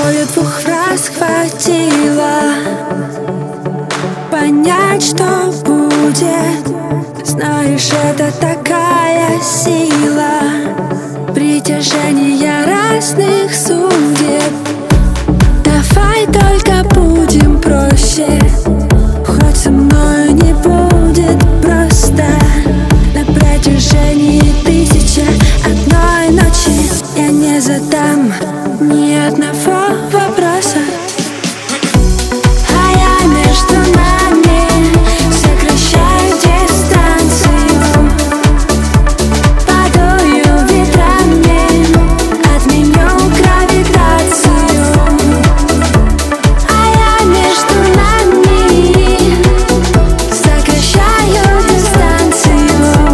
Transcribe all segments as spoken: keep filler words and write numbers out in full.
тобою двух фраз хватило понять, что будет. Знаешь, это такая сила притяжения разных судеб. Давай только будем проще, хоть со мною не будет просто. На протяжении тысячи одной ночи я не задам ни одного вопроса. А я между нами сокращаю дистанцию, подую ветрами, отменю гравитацию. А я между нами сокращаю дистанцию,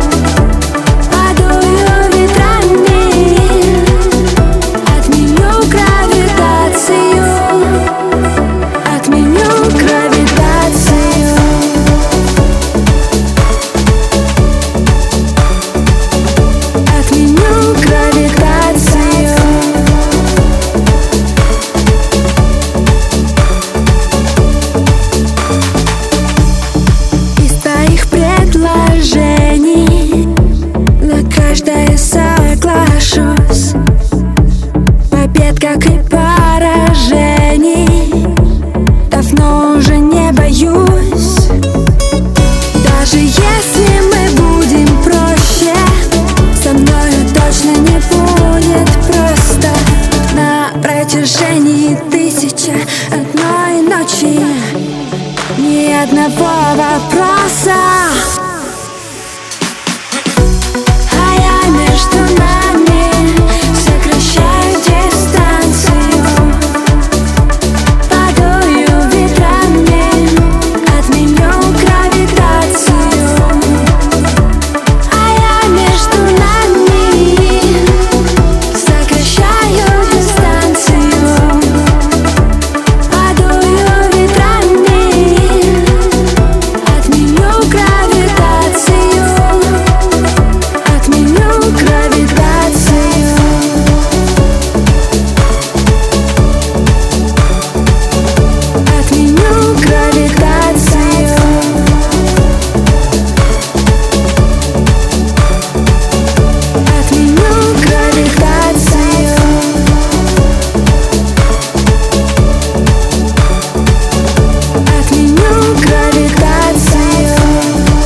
подую ветрами, отменю гравитацию. Отменю гравитацию. Отменю гравитацию. Из твоих предложений на каждое соглашусь. Побед, как и поражений, давно уже не боюсь. Даже если мы будем проще, со мною точно не будет просто. На протяжении тысячи одной ночи ни одного